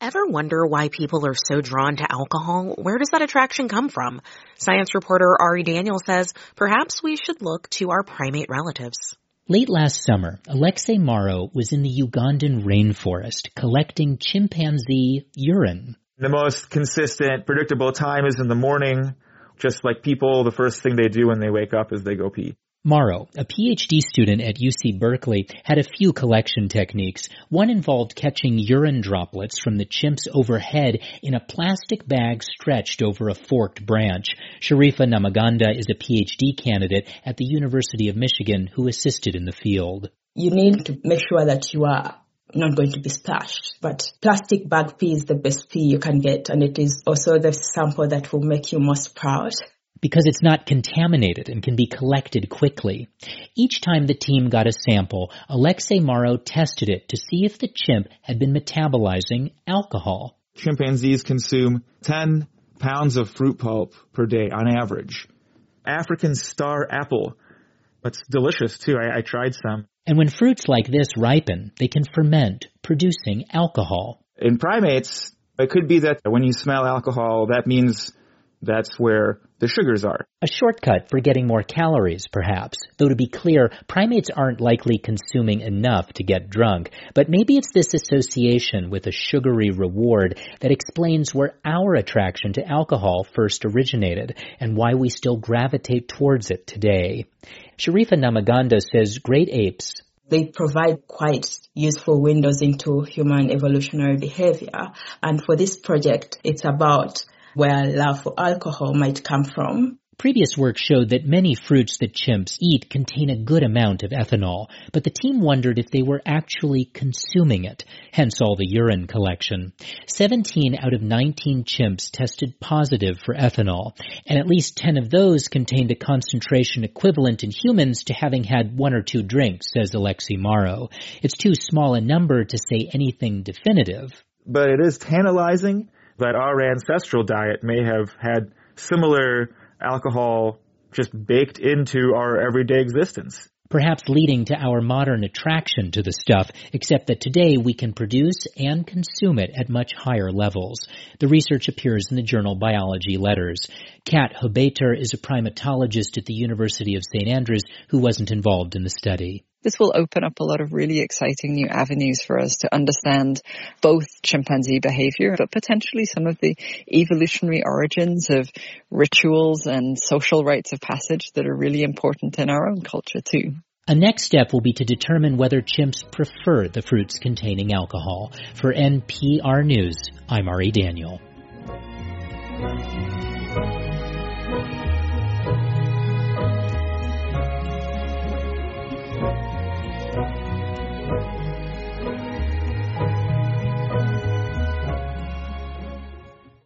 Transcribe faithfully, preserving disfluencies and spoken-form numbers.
Ever wonder why people are so drawn to alcohol? Where does that attraction come from? Science reporter Ari Daniel says perhaps we should look to our primate relatives. Late last summer, Alexei Morrow was in the Ugandan rainforest collecting chimpanzee urine. The most consistent, predictable time is in the morning. Just like people, the first thing they do when they wake up is they go pee. Morrow, a P H D student at U C Berkeley, had a few collection techniques. One involved catching urine droplets from the chimps overhead in a plastic bag stretched over a forked branch. Sharifa Namaganda is a P H D candidate at the University of Michigan who assisted in the field. You need to make sure that you are not going to be splashed, but plastic bag pee is the best pee you can get, and it is also the sample that will make you most proud. Because it's not contaminated and can be collected quickly. Each time the team got a sample, Alexei Morrow tested it to see if the chimp had been metabolizing alcohol. Chimpanzees consume ten pounds of fruit pulp per day on average. African star apple. That's delicious too. I, I tried some. And when fruits like this ripen, they can ferment, producing alcohol. In primates, it could be that when you smell alcohol, that means that's where the sugars are. A shortcut for getting more calories, perhaps. Though to be clear, primates aren't likely consuming enough to get drunk. But maybe it's this association with a sugary reward that explains where our attraction to alcohol first originated and why we still gravitate towards it today. Sharifa Namaganda says great apes, they provide quite useful windows into human evolutionary behavior. And for this project, it's about where love for alcohol might come from. Previous work showed that many fruits that chimps eat contain a good amount of ethanol, but the team wondered if they were actually consuming it, hence all the urine collection. seventeen out of nineteen chimps tested positive for ethanol, and at least ten of those contained a concentration equivalent in humans to having had one or two drinks, says Alexei Morrow. It's too small a number to say anything definitive. But it is tantalizing that our ancestral diet may have had similar alcohol just baked into our everyday existence. Perhaps leading to our modern attraction to the stuff, except that today we can produce and consume it at much higher levels. The research appears in the journal Biology Letters. Kat Hobeter is a primatologist at the University of Saint Andrews who wasn't involved in the study. This will open up a lot of really exciting new avenues for us to understand both chimpanzee behavior, but potentially some of the evolutionary origins of rituals and social rites of passage that are really important in our own culture too. A next step will be to determine whether chimps prefer the fruits containing alcohol. For N P R News, I'm Ari Daniel.